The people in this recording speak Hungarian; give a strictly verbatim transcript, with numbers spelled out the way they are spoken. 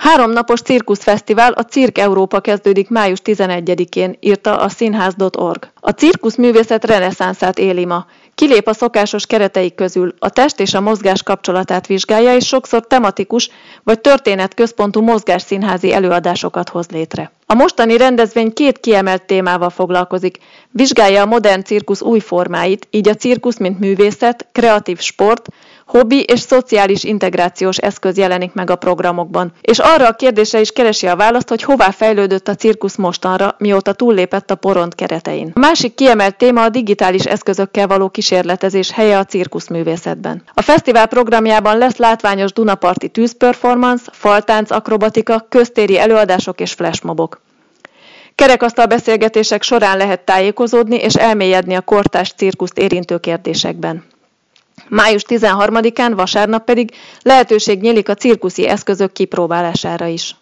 Háromnapos cirkuszfesztivál, a Cirk Európa kezdődik május tizenegyedikén, írta a színház pont org. A cirkuszművészet reneszánszát éli ma. Kilép a szokásos kereteik közül, a test és a mozgás kapcsolatát vizsgálja, és sokszor tematikus vagy történetközpontú mozgásszínházi előadásokat hoz létre. A mostani rendezvény két kiemelt témával foglalkozik. Vizsgálja a modern cirkusz új formáit, így a cirkusz mint művészet, kreatív sport, hobbi és szociális integrációs eszköz jelenik meg a programokban. És arra a kérdésre is keresi a választ, hogy hová fejlődött a cirkusz mostanra, mióta túllépett a porond keretein. A másik kiemelt téma a digitális eszközökkel való kísérletezés helye a cirkuszművészetben. A fesztivál programjában lesz látványos dunaparti tűzperformance, faltánc akrobatika, köztéri előadások és flashmobok. Kerekasztal beszélgetések során lehet tájékozódni és elmélyedni a kortárs cirkuszt érintő kérdésekben. május tizenharmadikán, vasárnap pedig lehetőség nyílik a cirkuszi eszközök kipróbálására is.